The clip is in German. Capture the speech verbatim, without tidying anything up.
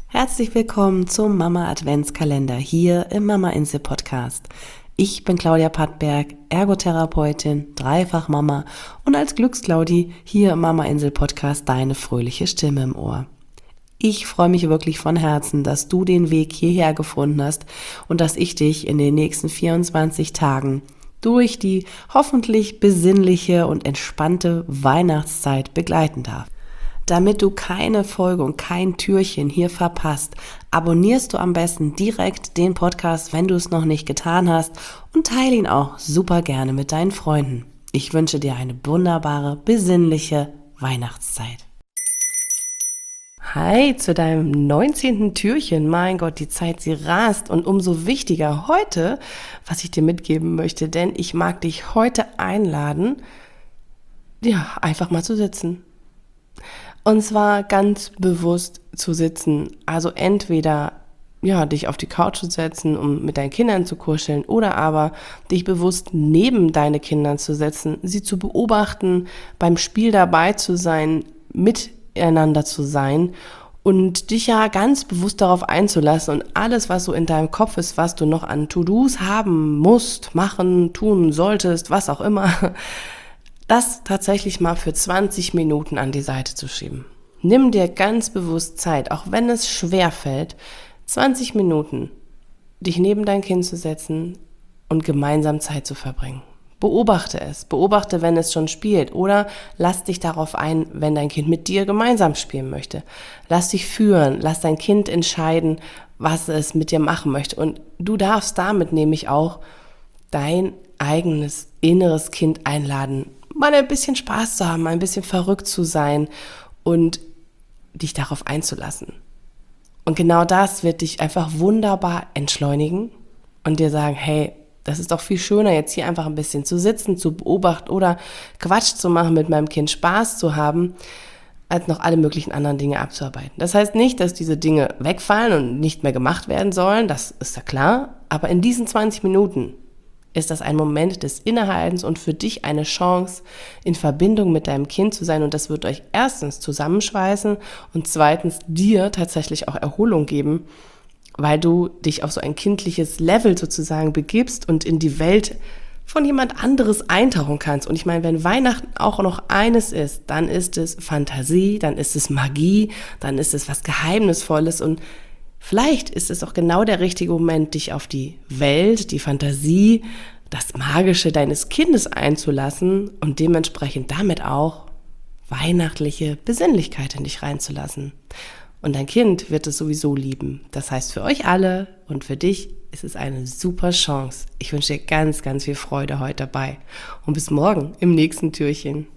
Herzlich willkommen zum Mama Adventskalender hier im Mama Insel Podcast. Ich bin Claudia Pattberg, Ergotherapeutin, Dreifach-Mama und als Glücksclaudi hier im Mama Insel Podcast deine fröhliche Stimme im Ohr. Ich freue mich wirklich von Herzen, dass du den Weg hierher gefunden hast und dass ich dich in den nächsten vierundzwanzig Tagen durch die hoffentlich besinnliche und entspannte Weihnachtszeit begleiten darf. Damit du keine Folge und kein Türchen hier verpasst, abonnierst du am besten direkt den Podcast, wenn du es noch nicht getan hast, und teile ihn auch super gerne mit deinen Freunden. Ich wünsche dir eine wunderbare, besinnliche Weihnachtszeit. Hi zu deinem neunzehnten Türchen. Mein Gott, die Zeit, sie rast, und umso wichtiger heute, was ich dir mitgeben möchte, denn ich mag dich heute einladen, ja, einfach mal zu sitzen. Und zwar ganz bewusst zu sitzen, also entweder ja, dich auf die Couch zu setzen, um mit deinen Kindern zu kuscheln, oder aber dich bewusst neben deine Kinder zu setzen, sie zu beobachten, beim Spiel dabei zu sein, miteinander zu sein und dich ja ganz bewusst darauf einzulassen und alles, was so in deinem Kopf ist, was du noch an To-Dos haben musst, machen, tun solltest, was auch immer, das tatsächlich mal für zwanzig Minuten an die Seite zu schieben. Nimm dir ganz bewusst Zeit, auch wenn es schwer fällt, zwanzig Minuten dich neben dein Kind zu setzen und gemeinsam Zeit zu verbringen. Beobachte es, beobachte, wenn es schon spielt, oder lass dich darauf ein, wenn dein Kind mit dir gemeinsam spielen möchte. Lass dich führen, lass dein Kind entscheiden, was es mit dir machen möchte, und du darfst damit nämlich auch dein eigenes inneres Kind einladen, mal ein bisschen Spaß zu haben, ein bisschen verrückt zu sein und dich darauf einzulassen. Und genau das wird dich einfach wunderbar entschleunigen und dir sagen, hey, das ist doch viel schöner, jetzt hier einfach ein bisschen zu sitzen, zu beobachten oder Quatsch zu machen, mit meinem Kind Spaß zu haben, als noch alle möglichen anderen Dinge abzuarbeiten. Das heißt nicht, dass diese Dinge wegfallen und nicht mehr gemacht werden sollen, das ist ja klar, aber in diesen zwanzig Minuten ist das ein Moment des Innehaltens und für dich eine Chance, in Verbindung mit deinem Kind zu sein. Und das wird euch erstens zusammenschweißen und zweitens dir tatsächlich auch Erholung geben, weil du dich auf so ein kindliches Level sozusagen begibst und in die Welt von jemand anderes eintauchen kannst. Und ich meine, wenn Weihnachten auch noch eines ist, dann ist es Fantasie, dann ist es Magie, dann ist es was Geheimnisvolles, und vielleicht ist es auch genau der richtige Moment, dich auf die Welt, die Fantasie, das Magische deines Kindes einzulassen und dementsprechend damit auch weihnachtliche Besinnlichkeit in dich reinzulassen. Und dein Kind wird es sowieso lieben. Das heißt, für euch alle und für dich ist es eine super Chance. Ich wünsche dir ganz, ganz viel Freude heute dabei. Und bis morgen im nächsten Türchen.